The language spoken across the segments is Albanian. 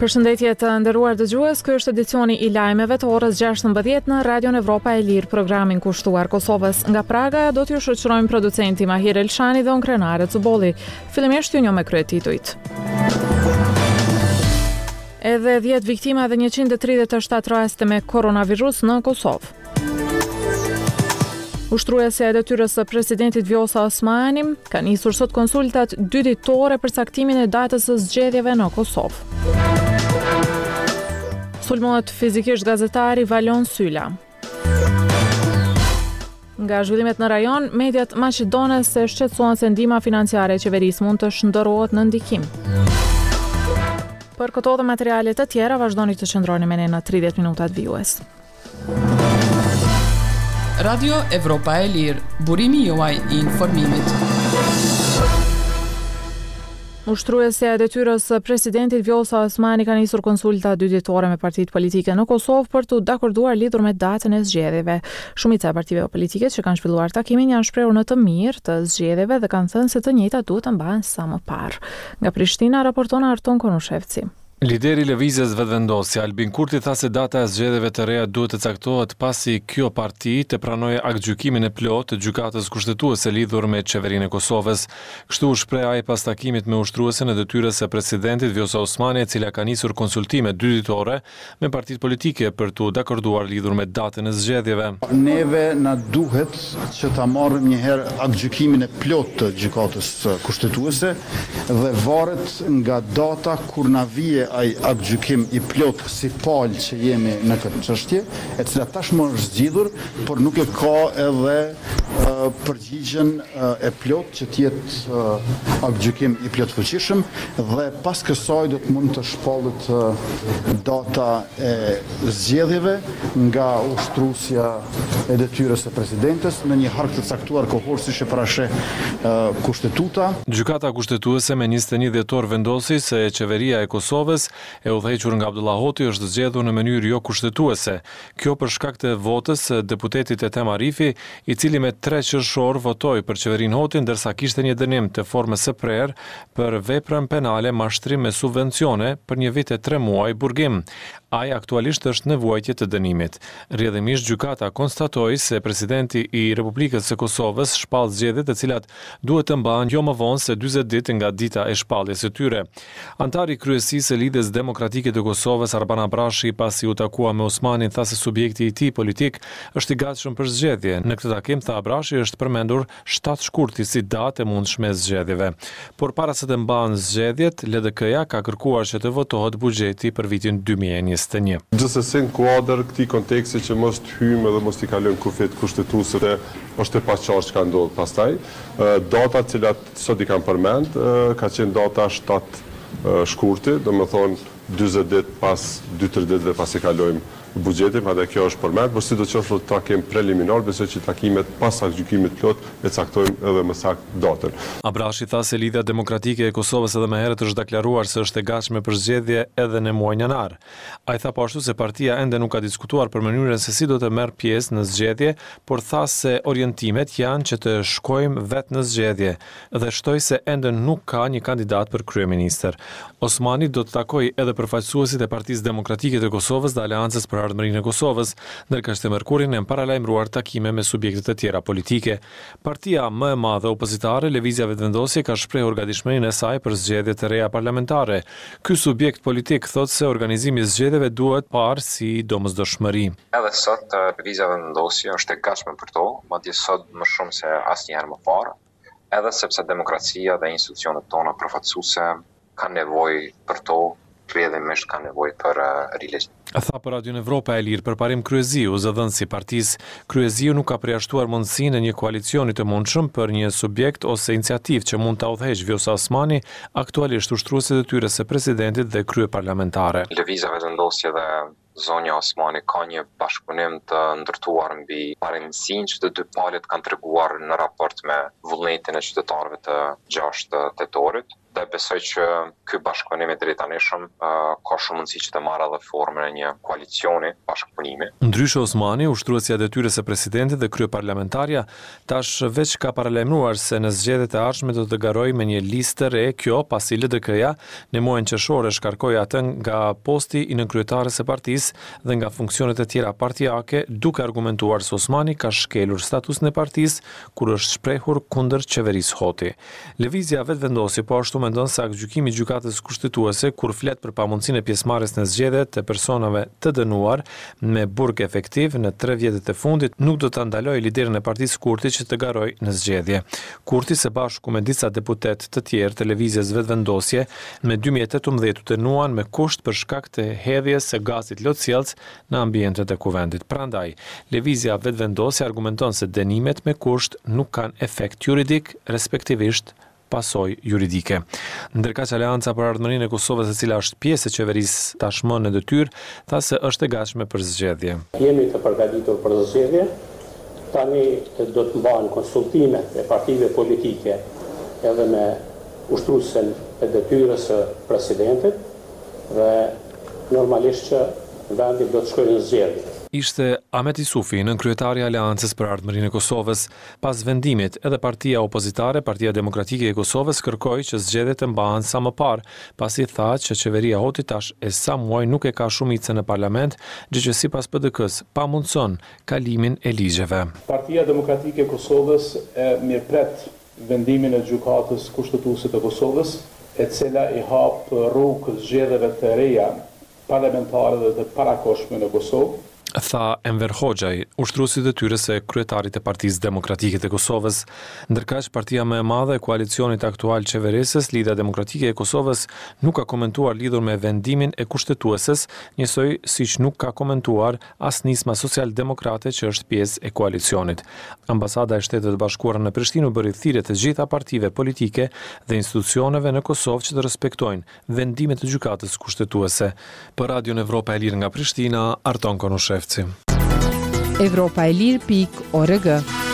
Përshëndetje të nderuar dëgjues, ky është edicioni i lajmeve të orës 16 në Radion Evropa e Lirë, programin kushtuar Kosovës. Nga Praga do t'ju shoqërojmë producenti Mahir Elshani dhe unkrenare Cubolli. Fillimisht ju njoh me kryetitujt. Edhe 10 viktima dhe 137 raste me koronavirus në Kosovë. Ushtruesja e detyrës së presidentit Vjosa Osmani ka nisur sot konsultat 2 ditore për caktimin e datës së zgjedhjeve në Kosovë. Sulmohet fizikisht gazetari Valon Sylla. Nga zhvillimet në rajon, mediat maqedone se shqetësohen se ndihma financiare e qeverisë mund të shndërrohet në ndikim. Për këto dhe materiale të tjera vazhdoni të qëndroni me ne në 30 minutat vijues. Radio Evropa e Lirë, burimi juaj i informimit. Ushtruesja e detyrës së presidentit Vjosa Osmani ka nisur konsulta 2 ditore me partitë politike në Kosovë për të dakorduar lidhur me datën e zgjedhjeve. Shumica e partive politike që kanë zhvilluar takimin janë shprehur në të mirë të zgjedhjeve dhe kanë thënë se të njëjtat duhet të mbahen sa më parë. Nga Prishtina raporton Arton Konushevci. Lideri i lëvizjes vetëvendosja Albin Kurti tha se data e zgjedhjeve të reja duhet të caktohet pasi kjo parti të pranojë aktgjykimin e plotë të gjykatës kushtetuese lidhur me qeverinë e Kosovës. Kështu u shpreh ai pas takimit me ushtruesen e detyrës së presidentit Vjosa Osmani, e cila ka nisur konsultime 2 ditore me partitë politike për të dakorduar lidhur me datën e zgjedhjeve. Neve na duhet që ta marrim një herë aktgjykimin e plotë të gjykatës kushtetuese dhe varet nga data kur na vije ai aktgjykim i plot si palë që jemi në këtë çështje, e cila tashmë është zgjidhur, por nuk e ka edhe përgjigjen e plot që të jetë aktgjykim i plotfuqishëm dhe pas kësaj do të mund të shpallet data e zgjedhjeve nga ushtruesja e detyrës së presidentes në një hark të caktuar kohor siç e parasheh kushtetuta. Gjykata kushtetuese me 21 dhjetor vendosi se qeveria e Kosovës e udhëhequr nga Abdullah Hoti është zgjedhur në mënyrë jo kushtetuese. Kjo për shkak të votës së deputetit Etem Arifi, i cili me 3 qershor votoi për qeverinë Hoti ndërsa kishte një dënim të formës së prerë për veprën penale mashtrim me subvencione për një vit e 3 muaj burgim. Ai aktualisht është në vuajtje të dënimit. Rrjedhimisht gjykata konstatoi se presidenti i Republikës së Kosovës shpall zgjedhjet të cilat duhet të mbahen jo më vonë se 40 ditë nga dita e shpalljes së tyre. Antari i kryesisë së Lidhjes Demokratike të Kosovës Arban Abrashi, pasi u takua me Osmanin, tha se subjekti i tij politik është i gatshëm për zgjedhje. Në këtë takim tha Abrashi është përmendur 7 shkurti si datë e mundshme e zgjedhjeve. Por para se të mbahen zgjedhjet, LDK-ja ka kërkuar që të votohet buxheti për vitin 2021. Gjithsesi në kuadër këtij konteksti që mos të hyjmë dhe mos t'i kalojmë kufit kushtetuese, është e paqartë çka ndodh pastaj. Data të cilat sot i kam përmend ka qenë data 7 shkurti, do më thonë 40 ditë pas 2-3 ditëve pas i kalojmë buxhetin, edhe kjo është përmend, por sidoqoftë takim preliminar, besoj që takimet pas aktgjykimit plot e caktojmë edhe më saktë datën. Abrashi tha se Lidhja Demokratike e Kosovës edhe më herët është deklaruar se është e gatshme për zgjedhje edhe në muajin janar. Ai tha po ashtu se partia ende nuk ka diskutuar për mënyrën se si do të merr pjesë në zgjedhje, por tha se orientimet janë që të shkojmë vetë në zgjedhje dhe shtoi se ende nuk ka një kandidat për kryeministër. Osmani do të takojë edhe përfaqësuesit e Partisë Demokratike të Kosovës dhe Aleancës për Ardhmërinë e Kosovës, ndërka shtë mërkurin e paralajmëruar takime me subjekte të tjera politike. Partia më e madhe opozitare, Lëvizja Vetëvendosje, ka shprehur gatishmërinë e saj për zgjedhje të reja parlamentare. Ky subjekt politik thotë se organizimi i zgjedhjeve duhet parë si domosdoshmëri. Edhe sot Lëvizja Vetëvendosje është e gatshme për to, madje sot më shumë se asnjëherë më parë, edhe sepse demokracia dhe institucionet tona përfaqësuese kanë nevojë për to, rrjedhimisht kanë nevojë për rilegjim. Tha për Radion Evropa e Lirë përparim Kryeziu, zëdhënësi i partisë. Kryeziu nuk ka përjashtuar mundësinë e një koalicioni të mundshëm për një subjekt ose iniciativë që mund ta udhëheqë Vjosa Osmani, aktualisht ushtruesi i detyrës së presidentit dhe kryeparlamentare. Lëvizja Vetëvendosje dhe zonja Osmani ka një bashkëpunim të ndërtuar mbi parëndësinë që të dy palët kanë treguar në raport me vullnetin e qytetarëve të 6 tetorit. Dhe besoj që ky bashkëpunim i drejtanishëm ka shumë mundësi që të marrë edhe formën e një koalicioni bashkëpunimi. Ndryshe Osmani, ushtruesja e detyrës së presidentit dhe kryeparlamentarja, tash veç ka paralajmëruar se në zgjedhjet e ardhshme do të garojë me një listë re, kjo pasi LDK-ja në muajin qershor shkarkoi atë nga posti i nënkryetarës së partisë dhe nga funksionet e tjera partijake, duke argumentuar se Osmani ka shkelur statusin e partisë kur është shprehur kundër qeverisë Hoti. Lëvizja vetvendosi po ashtu mendon se aktgjykimi i gjykatës kushtetuese kur flet për pamundësinë e pjesëmarrjes në zgjedhjet të personave të dënuar me burg efektiv në 3 vjetët e fundit nuk do ta ndalojë liderin e partisë Kurti që të garojë në zgjedhje. Kurti së bashku me disa deputet të tjerë të lëvizjes vetvendosje në 2018 u dënuan me kusht për shkak të hedhjes së gazit lotësjellës në ambientet e kuvendit. Prandaj, lëvizja vetvendosje argumenton se dënimet me kusht nuk kanë efekt juridik, respektivisht pasojë juridike. Ndërkaq Aleanca për Ardhmërinë e Kosovës, e cila është pjesë e qeverisë tashmë në detyrë, tha se është e gatshme për zgjedhje. Jemi të përgatitur për zgjedhje. Tani do të mbahen konsultime e partive politike edhe me ushtruesen e detyrës së presidentit dhe normalisht që vendi do të shkojë në zgjedhje. Ishte Ahmet Isufi, nënkryetari i Aleancës për Ardhmërinë e Kosovës. Pas vendimit, edhe partia opozitare, Partia Demokratike e Kosovës, kërkoi që zgjedhjet të mbahen sa më parë, pasi tha që qeveria Hoti tash e sa muaj nuk e ka shumicën në parlament, gjë që sipas PDK-s pamundson kalimin e ligjeve. Partia Demokratike e Kosovës e mirëpret vendimin e gjykatës kushtetuese të Kosovës, e cila i hap rrugë zgjedhjeve të reja parlamentare dhe të parakohshme në Kosovë. Tha Enver Hoxhaj, ushtruesi i detyrës së kryetarit të Partisë Demokratike të Kosovës. Ndërkaq partia më e madhe e koalicionit aktual qeverisës, Lidhja Demokratike e Kosovës, nuk ka komentuar lidhur me vendimin e kushtetueses, njësoj siç nuk ka komentuar as nisma social-demokrate që është pjesë e koalicionit. Ambasada e Shtetit të Bashkuara në Prishtinë u bëri thirrje të gjitha partive politike dhe institucioneve në Kosovë që të respektojnë vendimet e gjykatës kushtetuese. Për Radion Evropa e Lirë nga Prishtina, Arton Konushevci. Evropaelir.org.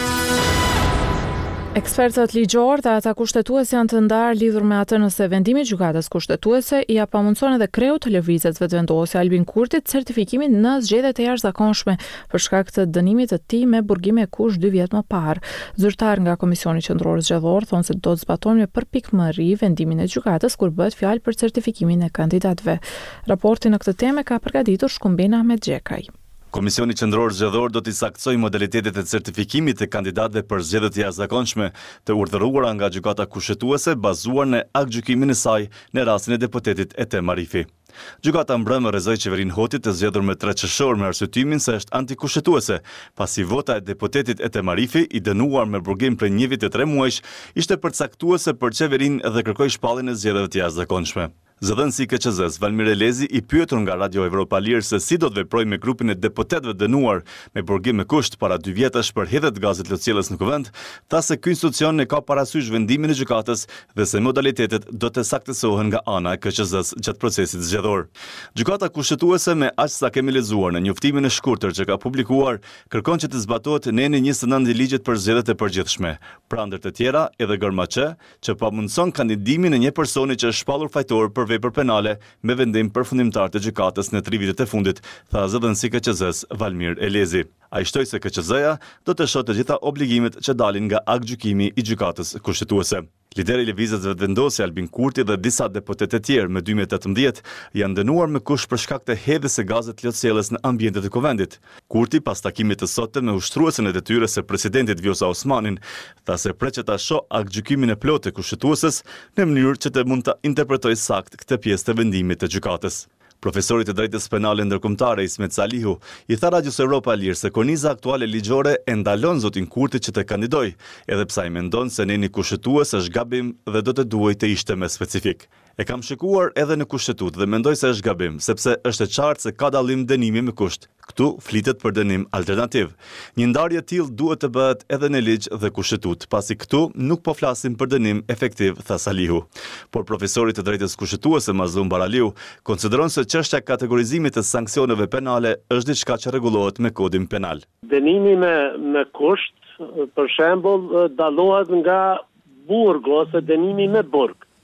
Ekspertët ligjor dhe ata kushtetues janë të ndarë lidhur me atë nëse vendimi i gjykatës kushtetuese i pamundson edhe kreut të lëvizjes vetvendosje Albin Kurtit certifikimin në zgjedhjet e jashtëzakonshme për shkak të dënimit të tij me burgim me kusht 2 vjet më parë. Zyrtar nga Komisioni Qendror Zgjedhor thonë se do të zbatojnë me përpikmëri vendimin e gjykatës kur bëhet fjalë për certifikimin e kandidatëve. Raportin në këtë temë ka përgatitur Shkumbin Ahmet Xhekaj. Komisioni Qendror Zgjedhor do t'i saktësojë modalitetet e certifikimit të kandidatëve për zgjedhjet e jashtëzakonshme të urdhëruara nga gjykata kushtetuese bazuar në aktgjykimin e saj në rastin e deputetit Etem Arifi. Gjykata mbrëmë rrezoi qeverinë Hotit të zgjedhur me 3 qershor me arsyetimin se është antikushtetuese, pasi vota e deputetit Etem Arifi, i dënuar me burgim për 1 vit e 3 muajsh, ishte përcaktuese për qeverinë dhe kërkoi shpalljen e zgjedhjeve të jashtëzakonshme. Zëdhënësi i KQZ-s Valmir Elezi, i pyetur nga Radio Evropa Lirë se si do të veprojë me grupin e deputetëve dënuar me burgim me kusht para 2 vjetësh për hedhjet gazit lotësjellës në kuvend, tha se ky institucion ne ka parasysh vendimin e gjykatës dhe se modalitetet do të saktësohen nga ana e KQZ-s gjatë procesit zgjedhor. Gjykata kushtetuese, me aq sa kemi lexuar në njoftimin e shkurtër që ka publikuar, kërkon që të zbatohet neni 29 i ligjit për zgjedhjet e përgjithshme. Pra ndër të tjera, edhe gërmaçe, që pamundson kandidimin e një personi që është shpallur fajtor për vepër penale me vendim përfundimtar të gjykatës në 3 vitet e fundit, tha zëdhënësi KQZ-s Valmir Elezi. Ai shtoi se KQZ-ja do të shohë të gjitha obligimet që dalin nga aktgjykimi i gjykatës kushtetuese. Lideri i lëvizjes vetvendosje Albin Kurti dhe disa deputetë të tjerë me 2018 janë dënuar me kusht për shkak të hedhjes së gazit lotësjellës në ambientet e kuvendit. Kurti, pas takimit të sotëm me ushtruesen e detyrës së presidentit Vjosa Osmanin, tha se pret që ta shohë aktgjykimin e plotë të kushtetueses në mënyrë që të mund ta interpretojë sakt këtë pjesë të vendimit të gjykatës. Profesori të drejtës penale ndërkombëtare Ismet Salihu i tha Radios Evropa Lirë se korniza aktuale ligjore e ndalon zotin Kurti që të kandidojë, edhe pse ai mendon se neni kushtetues është gabim dhe do të duhej të ishte më specifik. E kam shikuar edhe në kushtetutë dhe mendoj se është gabim, sepse është e qartë se ka dallim dënimi me kusht. Këtu flitet për dënim alternativ. Një ndarje e tillë duhet të bëhet edhe në ligj dhe kushtetutë, pasi këtu nuk po flasim për dënim efektiv, tha Salihu. Por profesori të drejtës kushtetuese Mazlum Baraliu konsideron se çështja e kategorizimit të sanksioneve penale është diçka që rregullohet me kodin penal. Dënimi me kusht, për shembull, dallohet nga burg ose dënimi me burg.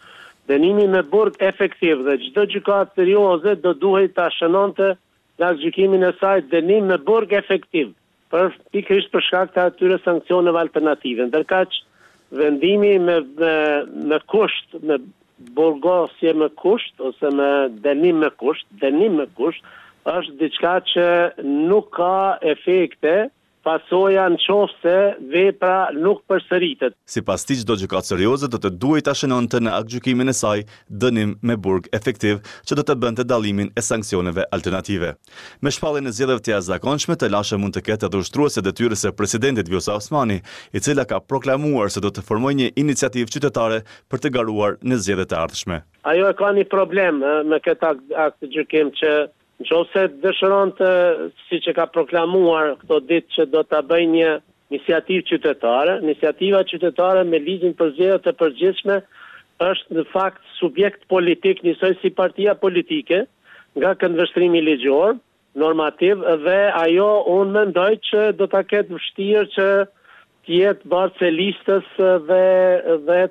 dënimi me burg efektiv dhe çdo gjykatë serioze do duhet ta shënonte nga gjykimin e saj dënim me burg efektiv, pikërisht për shkak të atyre sanksioneve alternative. Ndërkaq vendimi me kusht, me burgosje me kusht ose me dënim me kusht, është diçka që nuk ka efekte pasoja në qoftë se vepra nuk përsëritet. Sipas tij, çdo gjykatë serioze do të duhej ta shënonte në aktgjykimin e saj dënim me burg efektiv që do të bënte dallimin e sanksioneve alternative. Me shpalljen e zgjedhjeve të jashtëzakonshme, të lashe mund të ketë edhe ushtruese detyrës së presidentit Vjosa Osmani, i cila ka proklamuar se do të formojë një iniciativë qytetare për të garuar në zgjedhjet e ardhshme. Ajo e ka një problem me këtë aktgjykim që nëse dëshiron të, siç e ka proklamuar këto ditë, që do ta bëjë një iniciativë qytetare, iniciativa qytetare me ligjin për zgjedhjet e përgjithshme është në fakt subjekt politik, njësoj si partia politike, nga këndvështrimi ligjor, normativ, dhe ajo unë mendoj që do ta ketë vështirë që të jetë bartës e listës dhe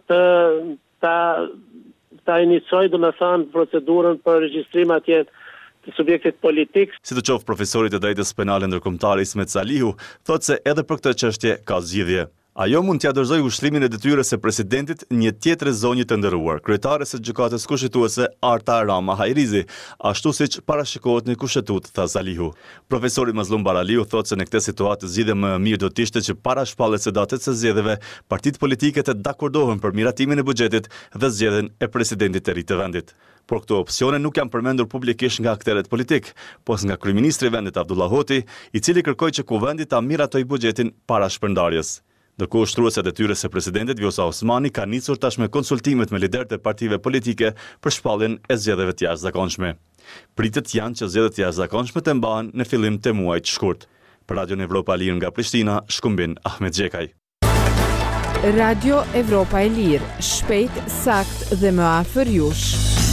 ta iniciojë, domethënë, procedurën për regjistrim atje subjektit politik. Sidoqoftë, profesori të drejtës penale ndërkombëtare Ismet Salihu thotë se edhe për këtë çështje ka zgjidhje. Ajo mund t'ia dorëzojë ushtrimin e detyrës së presidentit një tjetër zonjë të nderuar, kryetare së gjykatës kushtetuese Arta Rama Hajrizi, ashtu siç parashikohet në kushtetutë, tha Salihu. Profesori Mazlum Baraliu thotë se në këtë situatë zgjidhja më e mirë do të ishte që para shpalljes së datës së zgjedhjeve, partitë politike të dakordohen për miratimin e buxhetit dhe zgjedhjen e presidentit të ri të vendit. Por këto opsione nuk janë përmendur publikisht nga aktorët politik, pos nga kryeministri i vendit Abdullah Hoti, i cili kërkoi që kuvendi ta miratojë buxhetin para shpërndarjes. Ndërkohë, ushtruesja e detyrës së presidentit Vjosa Osmani ka nisur tashmë konsultimet me liderët e partive politike për shpalljen e zgjedhjeve të jashtëzakonshme. Pritet janë që zgjedhjet e jashtëzakonshme të mbahen në fillim të muajit shkurt. Për Radio Evropa e Lirë nga Prishtina, shkëmbin Ahmet Xhekaj. Radio Evropa e Lirë, shpejt, sakt dhe më afër jush.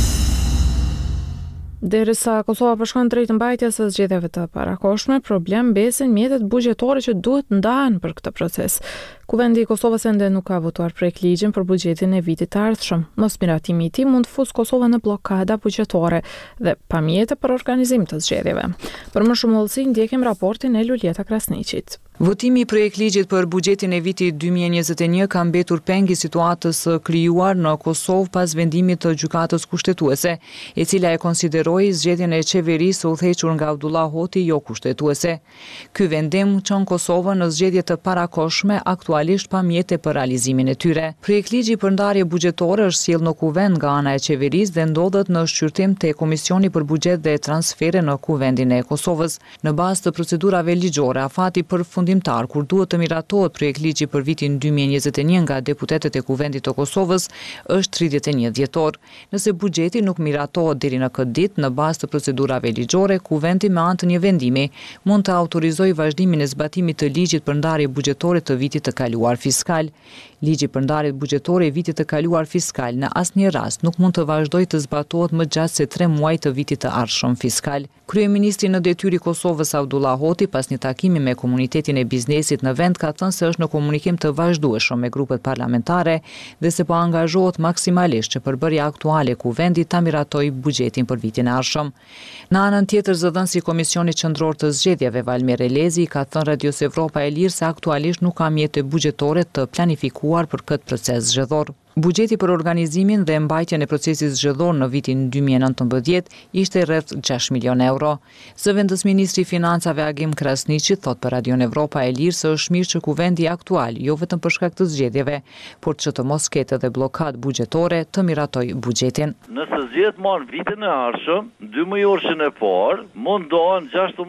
Derisa Kosova përshkon drejt mbajtjes së zgjedhjeve të parakohshme, problem besin mjetet buxhetore që duhet ndahen për këtë proces. Kuvendi i Kosovës ende nuk ka votuar projektligjin për buxhetin e vitit të ardhshëm. Mos miratimi i tij mund të fusë Kosovën në bllokada buxhetore dhe pa mjete për organizim të zgjedhjeve. Për më shumë hollësi ndjekim raportin e Luljeta Krasniqit. Votimi i projektligjit për buxhetin e vitit 2021 ka mbetur peng i situatës krijuar në Kosovë pas vendimit të gjykatës kushtetuese, e cila e konsideroi zgjedhjen e qeverisë së udhëhequr nga Abdullah Hoti jo kushtetuese. Ky vendim çon Kosovën në zgjedhje të parakohshme, aktualisht pa mjete për realizimin e tyre. Projektligji për ndarje buxhetore është sjellë në kuvend nga ana e qeverisë dhe ndodhet në shqyrtim te Komisioni për Buxhet dhe Transfere në Kuvendin e Kosovës. Në bazë të procedurave ligjore, afati përfundimtar kur duhet të miratohet projektligji për vitin 2021 nga deputetët e Kuvendit të Kosovës është 31 dhjetor. Nëse buxheti nuk miratohet deri në këtë ditë, në bazë të procedurave ligjore, Kuvendi me anë të një vendimi mund të autorizojë vazhdimin e zbatimit të ligjit për ndarje buxhetore të vitit të kaluar fiskal. Ligji për ndarjet buxhetore e vitit të kaluar fiskal në asnjë rast nuk mund të vazhdojë të zbatohet më gjatë se 3 muaj të vitit të ardhshëm fiskal. Kryeministri në detyrë i Kosovës Abdullah Hoti, pas një takimi me komunitetin e biznesit në vend, ka thënë se është në komunikim të vazhdueshëm me grupet parlamentare dhe se po angazhohet maksimalisht që përbërja aktuale e Kuvendit ta miratojë buxhetin për vitin e ardhshëm. Në anën tjetër, zëdhënësi i Komisionit Qendror të Zgjedhjeve Valmer Elezi ka thënë Radios Evropa e Lirë se aktualisht nuk ka mjete buxhetore të planifikuar për këtë proces zgjedhor. Buxheti për organizimin dhe mbajtjen e procesit zgjedhor në vitin 2019 ishte rreth 6 milion euro. Zëvendës ministri i Financave Agim Krasniqi thot për Radio Evropa e Lirë se është mirë që kuvendi aktual, jo vetëm për shkak të zgjedhjeve, por që të mos ketë edhe blokad buxhetore, të miratoj buxhetin. Nëse zgjedhjet marrë vitin e ardhshëm, 2 mujorshin e parë, mund dohen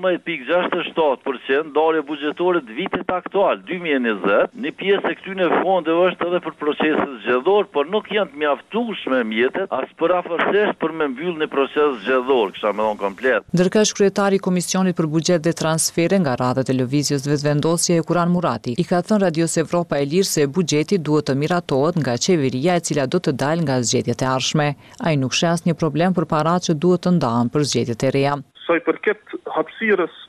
16.67% ndarje buxhetore të vitit aktual 2020. Një pjesë e këtyre fondeve është edhe për procesin zgjedhor, por nuk janë të mjaftueshme mjetet as për afërsisht për me mbyll një proces zgjedhor, kisha më thon komplet. Ndërkësh kryetari i Komisionit për Buxhet dhe Transfere nga radha e televizijës Vetvendosje Kuran Murati i ka thënë Radios Evropa e Lirë se buxheti duhet të miratohet nga qeveria e cila do të dalë nga zgjedhjet e ardhshme. Ai nuk sheh asnjë problem për paratë që duhet të ndahen për zgjedhjet e reja. Sa i përket hapësirës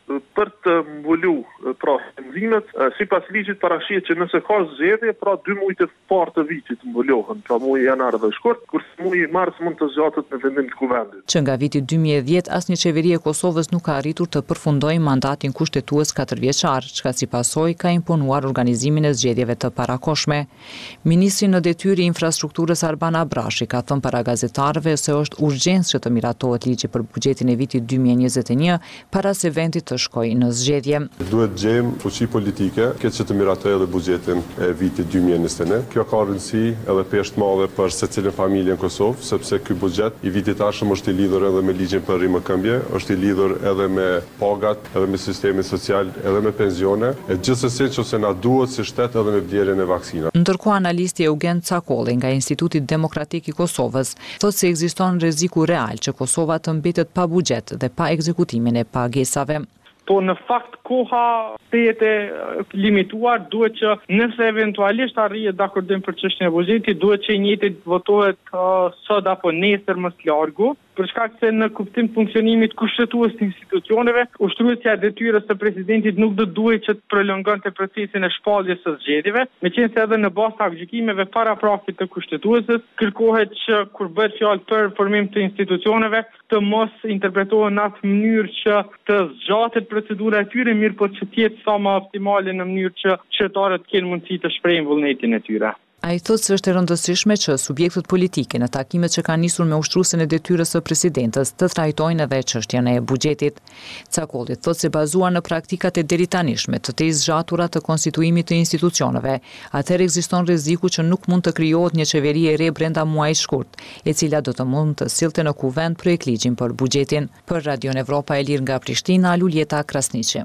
për të mbulu pra enzimet, sipas ligjit paraqit që nëse ka zgjedhje, pra 2 muajt e parë të vitit mbulohen, pra muaji janar dhe shkurt, kurse muaji mars mund të zgjatet në vendim të kuvendit. Që nga viti 2010 asnjë qeveri e Kosovës nuk ka arritur të përfundojë mandatin kushtetues 4 vjeçar, çka si pasojë ka imponuar organizimin e zgjedhjeve të parakohshme. Ministri në detyrë i infrastrukturës Arban Abrashi ka thënë para gazetarëve se është urgjencë që të miratohet ligji për buxhetin e vitit 2021 para se vendi të shkojë në zgjedhje. Duhet gjejmë fuqi politike këtë që të miratojë edhe buxhetin e vitit 2021. Kjo ka rëndësi edhe peshë madhe për secilën familje në Kosovë, sepse ky buxhet i vitit tashëm është i lidhur edhe me ligjin për rimëkëmbje, është i lidhur edhe me pagat, edhe me sistemin social, edhe me pensione, e gjithsesi nëse na duhet si shtet edhe me vlerën e vaksinave. Ndërkohë analisti Eugen Cakolli nga Instituti Demokratik i Kosovës thotë se ekziston rreziku real që Kosova të mbetet pa buxhet dhe pa ekzekutimin e pagesave. Po në fakt koha e limituar, duhet që nëse eventualisht arrihet dakordim për çështjen e buxhetit, duhet që i njëjti votohet sot apo nesër më së largu, për shkak se në kuptim funksionimit kushtetues të institucioneve, ushtruesja e detyrës së presidentit nuk do duhet që të prolongonte procesin e shpalljes së zgjedhjeve, meqense edhe në bazë të gjykimeve paraprafit të kushtetuesit kërkohet që kur bëhet fjalë për formim të institucioneve të mos interpretohen në atë mënyrë që të zgjatet procedura e tyre, mirë po që të jetë sa më optimale në mënyrë që qytetarët të kenë mundësi të shprehin vullnetin e tyre. Ai thotë se është e rëndësishme që subjektët politike në takimet që kanë nisur me ushtruesen e detyrës së presidentes të trajtojnë edhe çështjen e buxhetit. Cakolli thotë se bazuar në praktikat e deritanishme të zgjatura të konstituimit të institucioneve, atëherë ekziston rreziku që nuk mund të krijohet një qeveri e re brenda muajit shkurt, e cila do të mund të sillte në kuvend projektligjin për buxhetin. Për Radion Evropa e Lirë nga Prishtina, Luljeta Krasniqi.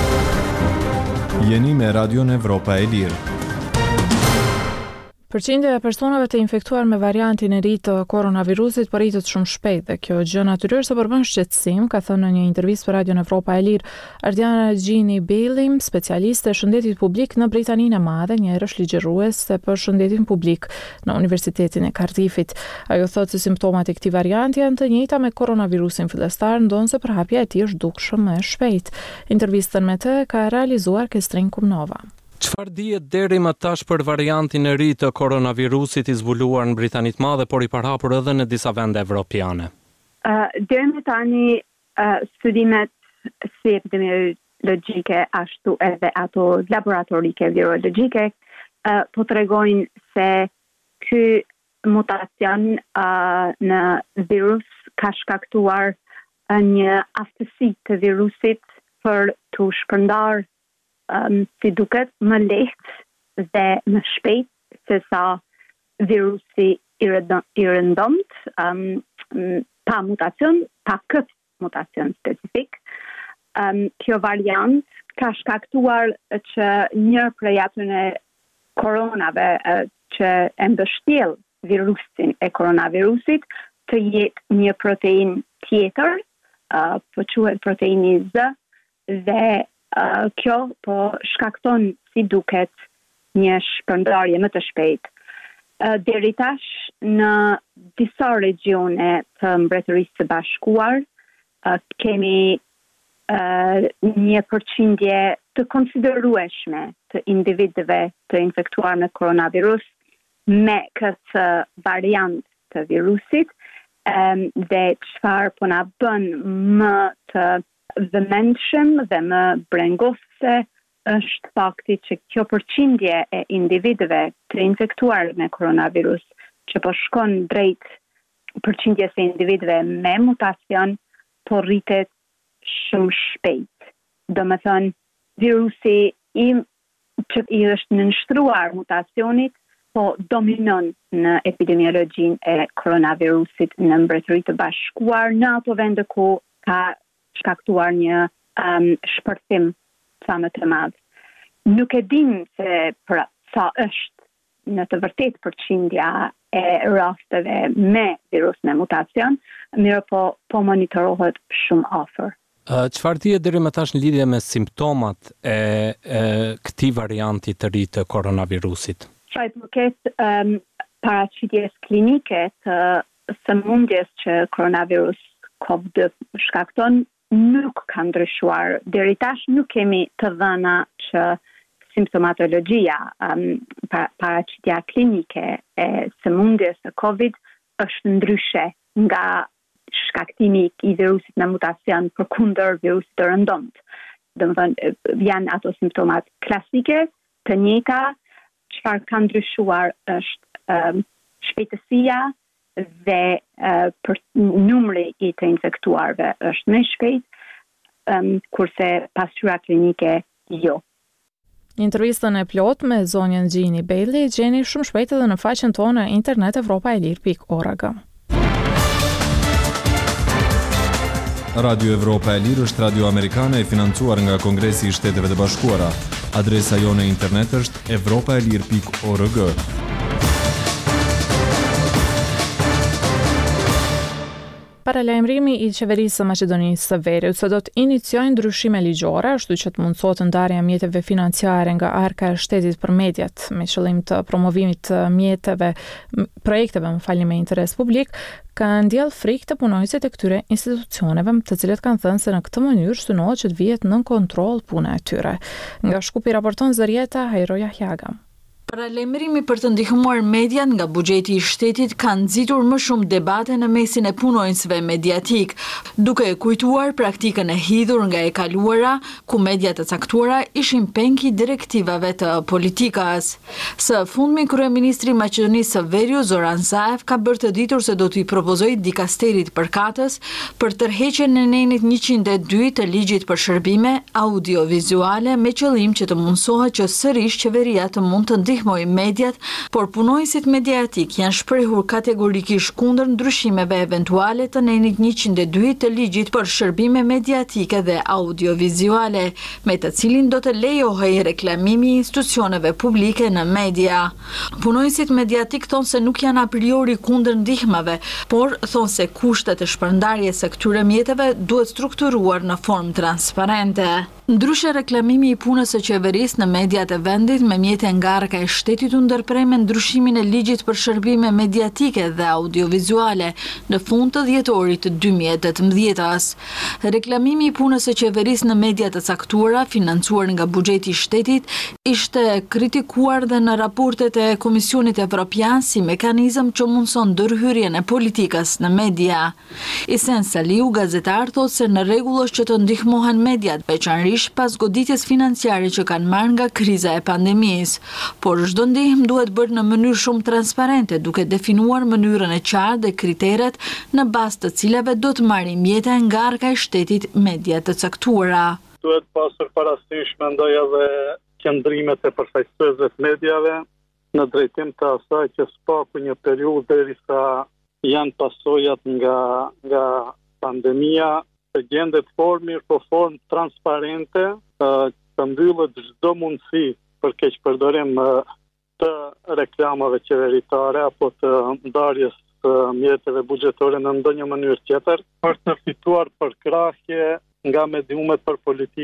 Jeni me Radion Evropa e Lirë. Përqindja e personave të infektuar me variantin e ri të koronavirusit po rritet shumë shpejt dhe kjo gjë natyrisht përbën shqetësim, ka thënë në një intervistë për Radion Evropa e Lirë Ardiana Gjini Belim, specialiste e shëndetit publik në Britaninë e Madhe, një herësh ligjëruese për shëndetin publik në Universitetin e Cardiffit. Ajo thotë se simptomat e këtij varianti janë të njëjta me koronavirusin fillestar, ndonse përhapja e tij është dukshëm më e shpejt. Intervistën me të ka realizuar Kestrin Kumnova. Çfarë dihet deri më tash për variantin e ri të koronavirusit i zbuluar në Britaninë të Madhe, por i parhapur edhe në disa vende evropiane? Deri më tani studimet si epidemiologjike ashtu edhe ato laboratorike virologjike po tregojnë se ky mutacion në virus ka shkaktuar një aftësi të virusit për të shpërndar si duket më lehtë dhe më shpejt se sa virusi i rëndomt, pa mutacion, pa këtë mutacion specifik. Kjo variant ka shkaktuar që një prej atyre koronave që e mbështjell virusin e koronavirusit të jetë një protein tjetër, po quhet proteini Z, dhe kjo po shkakton si duket një shpërndarje më të shpejtë. Deri tash në disa regione të Mbretërisë së Bashkuar kemi një përqindje të konsiderueshme të individëve të infektuar me koronavirus me këtë variant të virusit, dhe çfarë po na bën më të vëmendshëm dhe më brengosëse është fakti që kjo përqindje e individëve të infektuar me koronavirus që po shkon drejt përqindjes e individëve me mutacion po rritet shumë shpejt. Domethënë, virusi që i është nënshtruar mutacionit po dominon në epidemiologjinë e koronavirusit në Mbretërinë të Bashkuar, në ato vende ku ka shkaktuar një shpërthim sa më të madh. Nuk e dim se për sa është në të vërtetë përqindja e rasteve me virus me mutacion, mirë po monitorohet shumë afër. Çfarë dihet deri më tash në lidhje me simptomat e këtij varianti të ri të koronavirusit? Sa i përket paraqitjes klinike të sëmundjes që koronavirus COVID shkakton, nuk ka ndryshuar. Deri tash nuk kemi të dhëna që simptomatologjia, paraqitja klinike e sëmundjes së COVID është ndryshe nga shkaktimi i virusit në mutacion përkundër virusit të rëndomt. Domethënë janë ato simptomat klasike, të njëjta. Çfarë ka ndryshuar është shpejtësia dhe për numri i të infektuarve është më shpejt, kurse pasqyra klinike jo. Intervistën e plot me zonjën Gjini Belli gjeni shumë shpejt edhe në faqen tonë internet evropaelir.org. Radio Evropa e Lirë është radio amerikane e financuar nga Kongresi i Shteteve të Bashkuara. Adresa jone internet është evropaelir.org. Paralajmërimi i qeverisë së Maqedonisë së Veriut se do të iniciojë ndryshime ligjore, ashtu që të mundësohet ndarja e mjeteve financiare nga arka e shtetit për mediat me qëllim të promovimit të projekteve me interes publik, ka ndjell frikë të punojësit e këtyre institucioneve, të cilët kanë thënë se në këtë mënyrë synohet që të vihet nën kontroll puna e tyre. Nga Shkupi raporton Zërieta Hajro Jahjaga. Paralajmërimi për të ndihmuar mediat nga buxheti i shtetit ka nxitur më shumë debate në mesin e punonjësve mediatik, duke kujtuar praktikën e hidhur nga e kaluara, ku mediat të caktuara ishin penki direktivave të politikës. Së fundmi, kryeministri i Maqedonisë së Veriut Zoran Zaev ka bërë të ditur se do t'i propozojë dikasterit përkatës për tërheqjen e nenit 102 të ligjit për shërbime audiovizuale me qëllim që të mundsohet që sërish qeveria të mund të ndihmoj mediat, por punojësit mediatik janë shprehur kategorikisht kundër ndryshimeve eventuale të nenit 102 të ligjit për shërbime mediatike dhe audiovizuale, me të cilin do të lejohej reklamimi i institucioneve publike në media. Punojësit mediatik thonë se nuk janë a priori kundër ndihmave, por thonë se kushtet e shpërndarjes së këtyre mjeteve duhet strukturuar në formë transparente. Ndryshe, reklamimi i punës së qeverisë në mediat e vendit me mjete nga arka e shtetit u ndërprej me ndryshimin e ligjit për shërbime mediatike dhe audiovizuale në fund të dhjetorit të 2018-s. Reklamimi i punës së qeverisë në media të caktuara, financuar nga buxheti i shtetit, ishte kritikuar dhe në raportet e Komisionit Evropian si mekanizëm që mundson ndërhyrjen e politikës në media. Isen Saliu, gazetar, thotë se në rregull është që të ndihmohen mediat, veçanërisht pas goditjes financiare që kanë marrë nga kriza e pandemisë, por çdo ndihmë duhet bërë në mënyrë shumë transparente, duke definuar mënyrën e qartë dhe kriteret në bazë të cilave do të marrin mjete nga arka e shtetit media të caktuara. Duhet pasur parasysh mendoj edhe qëndrimet e përfaqësuesve të mediave në drejtim të asaj që spaku një periudhë derisa janë pasojat nga pandemia, të gjendet formë, po formë transparente, të mbyllet çdo mundësi për keqpërdorim të reklamave qeveritare apo të ndarjes të mjeteve buxhetore në ndonjë mënyrë tjetër, për të fituar përkrahje nga mediumet për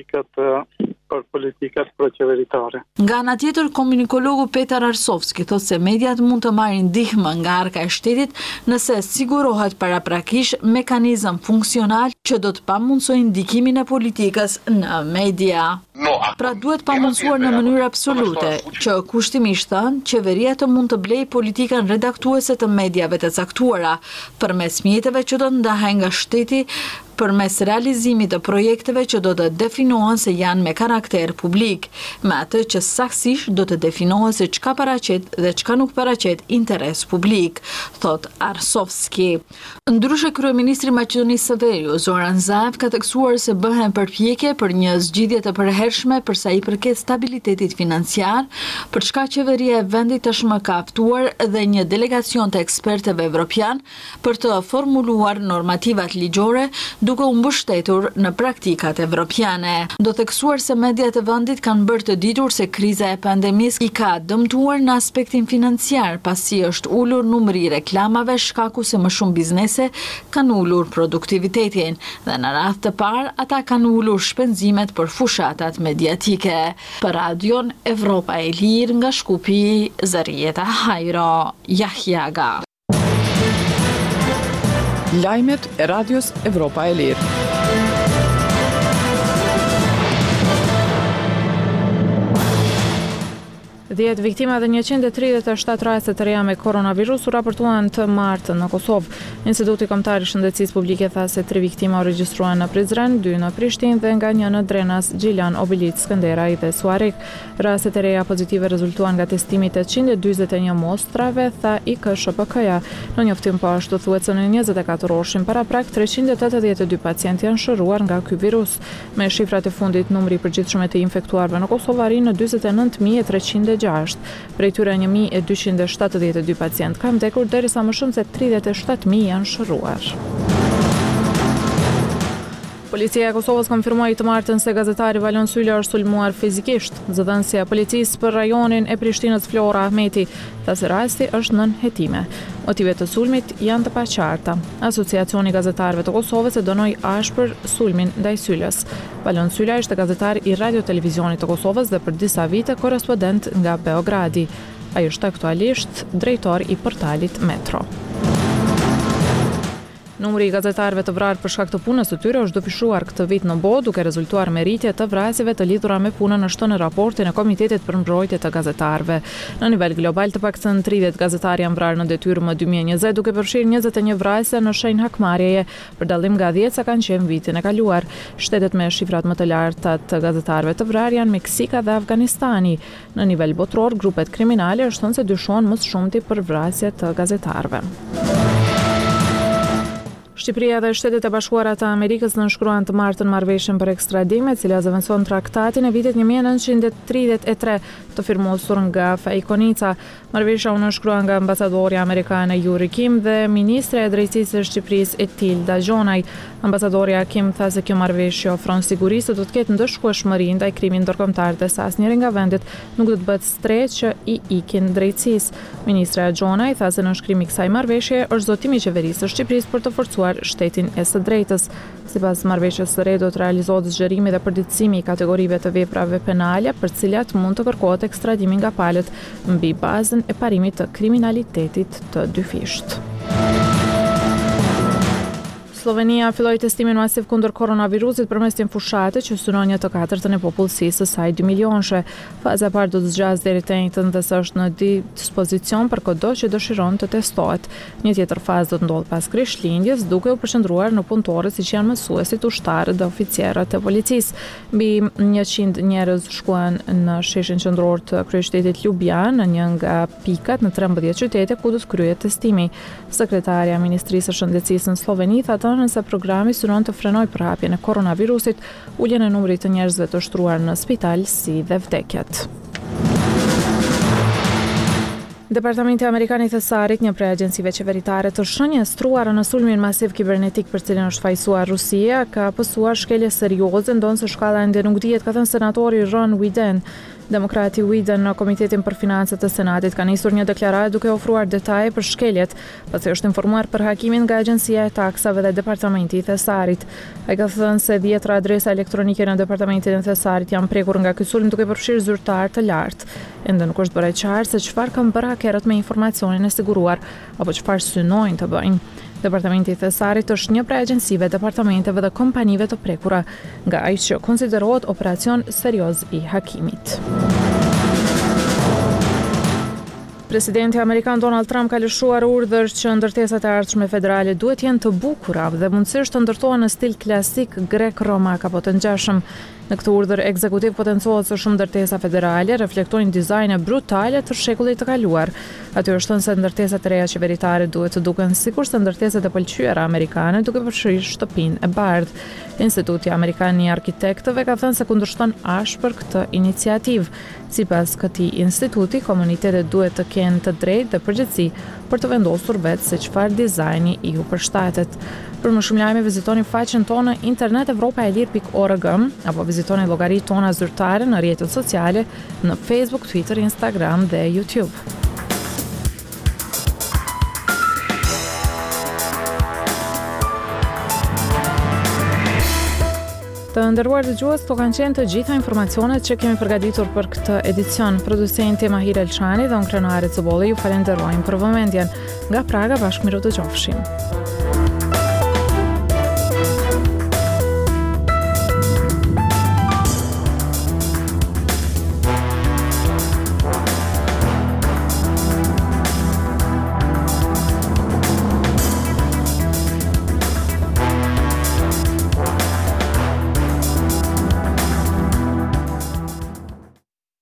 politikat proqeveritare. Nga ana tjetër, komunikologu Petar Arsovski thotë se mediat mund të marrin ndihmë nga arka e shtetit nëse sigurohet paraprakisht mekanizëm funksional që do të pamundsojë ndikimin e politikës në media. Pra duhet pamundsuar në mënyrë absolute që kushtimisht thënë, qeveria të mund të blejë politikën redaktuese të mediave të caktuara përmes mjeteve që do të ndahen nga shteti përmes realizimit të projekteve që do të definohen se janë me karakter publik, me atë që saktësisht do të definohen se çka paraqet dhe çka nuk paraqet interes publik, thot Arsovski. Ndryshe, kryeministri i Maqedonisë së Veriut, Zoran Zaev, ka theksuar se bëhen përpjekje për një zgjidhje të përhershme për sa i përket stabilitetit financiar, për çka qeveria e vendit tashmë ka ftuar dhe një delegacion të ekspertëve evropian për të formuluar normativat ligjore duke u mbështetur në praktikat evropiane. Do theksuar se mediat e vendit kanë bërë të ditur se kriza e pandemisë i ka dëmtuar në aspektin financiar, pasi është ulur numri i reklamave, shkaku se më shumë biznese kanë ulur produktivitetin dhe në radhë të parë ata kanë ulur shpenzimet për fushatat mediatike. Për Radion Evropa e Lirë nga Shkupi, Zërieta Hajro Jahjaga. Lajmet e Radios Evropa e Lirë. 10 viktima dhe 137 raste të reja me koronavirus u raportuan të martën në Kosovë. Instituti Kombëtar i Shëndetësisë Publike tha se 3 viktima u regjistruan në Prizren, 2 në Prishtinë dhe nga një në Drenas, Gjilan, Obilic, Skënderaj dhe Suarek. Rastet e reja pozitive rezultuan nga testimi 841 mostrave, tha IKSHPK-ja. Në njoftim po ashtu thuhet se në 24 orëshin para prak 382 pacientë janë shëruar nga ky virus. Me shifrat e fundit, numri i përgjithshëm të infektuarve në Kosovë arrin në 49306. Prej tyre 1272 pacientë kanë vdekur, derisa më shumë se 37.000 janë shëruar. Policia e Kosovës konfirmoi të martën se gazetari Valon Sylla është sulmuar fizikisht. Zëdhënësia e policisë për rajonin e Prishtinës Flora Ahmeti tha se rasti është nën hetime. Motivet të sulmit janë të paqarta. Asociacioni Gazetarëve të Kosovës e dënoi ashpër sulmin ndaj Syllës. Valon Sylla ishte gazetar i Radio-Televizionit të Kosovës dhe për disa vite korrespondent nga Beogradi. Ai është aktualisht drejtor i portalit Metro. Numri i gazetarëve të vrarë për shkak të punës së tyre është dofishuar këtë vit në botë, duke rezultuar me rritje të vrasjeve të lidhura me punën, ashtu në raportin e Komitetit për Mbrojtje të Gazetarëve. Në nivel global të paktën 30 gazetarë janë vrarë në detyrë më 2020, duke përfshirë 21 vrasje në shenjë hakmarrjeje, për dallim nga 10 sa kanë qenë vitin e kaluar. Shtetet me shifrat më të larta të gazetarëve të vrarë janë Meksika dhe Afganistani. Në nivel botror, grupet kriminale është thënë se dyshohen më së shumti për vrasje të gazetarëve. Shqipëria dhe Shtetet e Bashkuara të Amerikës nënshkruan të martën marrëveshjen për ekstradim, e cila zëvendëson traktatin e vitit 1933 të firmosur nga Fejkonica. Marrëveshja u nënshkrua nga ambasadorja amerikane Yuri Kim dhe ministre e drejtësisë së Shqipërisë Etilda Gjonaj. Ambasadorja Kim tha se kjo marrëveshje ofron siguri se do të ketë ndëshkueshmëri ndaj krimit ndërkombëtar dhe se asnjëri nga vendet nuk do të bëhet shtret që i ikin drejtësisë. Ministra Gjonaj tha se nënshkrimi i kësaj marrëveshje është zotimi i qeverisë së Shqipërisë për të forcuar shtetin e së drejtës. Sipas marrëveshjes së re do të realizohet zgjerimi dhe përditësimi i kategorive të veprave penale për cilat mund të kërkohet ekstradimi nga palët mbi bazën e parimit të kriminalitetit të dyfisht. Slovenia filloi testimin masiv kundër koronavirusit përmes një fushate që synon 1/4 e popullsisë së saj 2 milionshë. Faza e parë do të zgjasë deri të njëjtën dhe është në dispozicion për kudo që dëshiron të testohet. Një tjetër fazë do të ndodhë pas Krishtlindjes, duke u përqendruar në punëtorët siç janë mësuesit, ushtarët dhe oficierët e policisë. Mbi 100 njerëz shkuan në sheshin qendror të kryeqytetit Ljubljan, në një nga pikat në 13 qytete ku do të kryhet testimi. Sekretarja e Ministrisë së Shëndetësisë në Sloveni tha nëse programi synon të frenoj përhapjen e koronavirusit, uljen e numrit të njerëzve të shtruar në spital si dhe vdekjet. Departamenti Amerikan i Thesarit, një prej agjencive qeveritare të shënjestruara në sulmin masiv kibernetik për cilin është fajsuar Rusia, ka pësuar shkelje serioze, ndonse shkalla ende nuk dihet, ka thënë senatori Ron Wyden. Demokrati Wyden në Komitetin për Financat të Senatit ka nisur një deklaratë duke ofruar detaje për shkeljet, pasi është informuar për hakimin nga Agjencia e Taksave dhe Departamenti i Thesarit. Ai ka thënë se 10 adresa elektronike në Departamentin e Thesarit janë prekur nga ky sulm duke përfshirë zyrtar të lartë. Ende nuk është bërë qartë se çfarë kanë bërë hakerët me informacionin e siguruar apo çfarë synojnë të bëjnë. Departamenti i Thesarit është një prej agjencive, departamenteve dhe kompanive të prekura, nga ai që konsiderohet operacion serioz i hakimit. Presidenti Amerikan Donald Trump ka lëshuar urdhër që ndërtesat e ardhshme federale duhet jenë të bukura dhe mundësisht të ndërtohen në stil klasik grek-romak apo të ngjashëm. Në këtë urdhër ekzekutiv potencohet se shumë ndërtesa federale reflektojnë dizajne brutale të shekullit të kaluar. Aty është thënë se ndërtesat e reja qeveritare duhet të duken sikurse ndërtesat e pëlqyera amerikane, duke përfshirë shtëpinë e bardhë. Instituti Amerikan i Arkitektëve ka thënë se kundërshton ashpër këtë iniciativë. Sipas këtij instituti, komunitetet duhet të kenë të drejtë dhe përgjegjësi për të vendosur vetë se çfarë dizajni i u përshtatet. Për më shumë lajme vizitoni faqen tonë internet evropaelir.org apo vizitoni llogaritë tona zyrtare në rrjetet sociale në Facebook, Twitter, Instagram dhe YouTube. Të nderuar dëgjues, këto kanë qenë të gjitha informacionet që kemi përgatitur për këtë edicion. Producenti Mahir Elçani dhe unë Krenare Cobolli ju falenderojmë për vëmendjen. Nga Praga, bashkë miru të qofshim.